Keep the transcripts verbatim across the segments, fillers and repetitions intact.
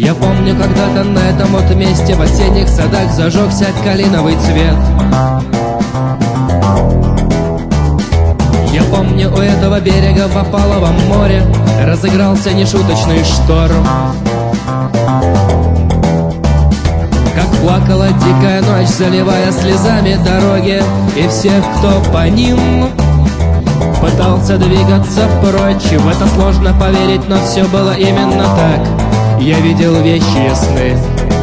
Я помню, когда-то на этом вот месте в осенних садах зажегся калиновый цвет. Я помню, у этого берега в опаловом море разыгрался нешуточный шторм. Как плакала дикая ночь, заливая слезами дороги, и всех, кто по ним пытался двигаться прочь. В это сложно поверить, но все было именно так. Я видел вещи ясны.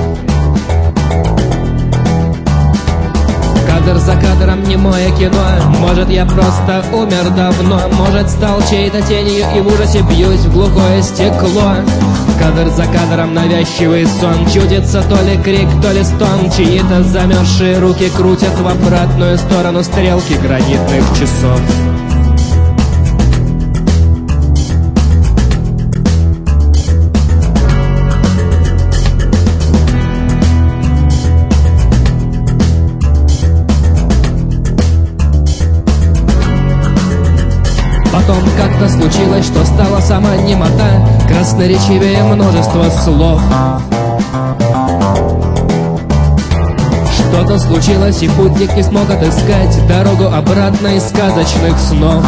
Кадр за кадром немое кино. Может, я просто умер давно, может, стал чьей-то тенью и в ужасе бьюсь в глухое стекло. Кадр за кадром навязчивый сон. Чудится то ли крик, то ли стон. Чьи-то замерзшие руки крутят в обратную сторону стрелки гранитных часов. Потом как-то случилось, что стала сама немота красноречивее множество слов. Что-то случилось, и путник не смог отыскать дорогу обратно из сказочных снов.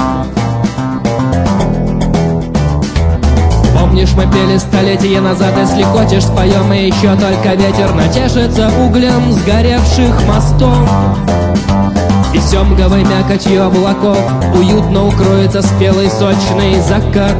Помнишь, мы пели столетия назад, если хочешь, споем, и еще только ветер натешится углем сгоревших мостов. И семговой мякотью облаков уютно укроется спелый сочный закат.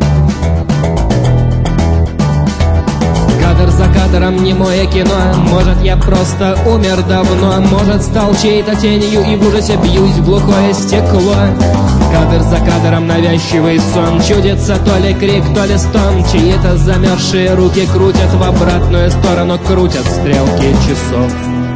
Кадр за кадром немое кино. Может, я просто умер давно, может, стал чьей-то тенью и в ужасе бьюсь в глухое стекло. Кадр за кадром навязчивый сон. Чудится то ли крик, то ли стон. Чьи-то замерзшие руки крутят в обратную сторону, крутят стрелки часов.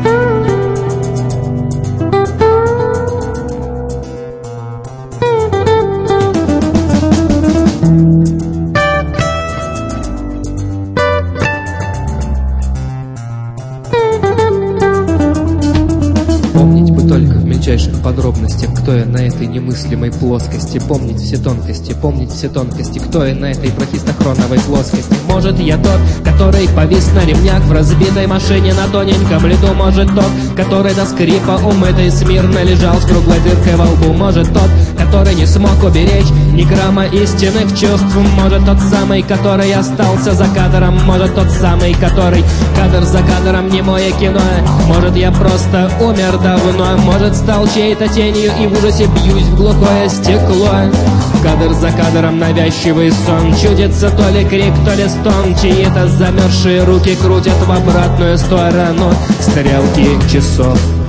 Только в мельчайших подробностях, кто я на этой немыслимой плоскости. Помнить все тонкости, помнить все тонкости, кто я на этой прохистохроновой плоскости. Может, я тот, который повис на ремнях в разбитой машине на тоненьком льду. Может, тот, который до скрипа умытый смирно лежал с круглой дыркой во лбу. Может, тот, который не смог уберечь ни грамма истинных чувств. Может, тот самый, который остался за кадром. Может, тот самый, который кадр за кадром немое кино. Может, я просто умер давно, может, стал чьей-то тенью и в ужасе бьюсь в глухое стекло. Кадр за кадром навязчивый сон. Чудится то ли крик, то ли стон. Чьи-то замерзшие руки крутят в обратную сторону стрелки часов.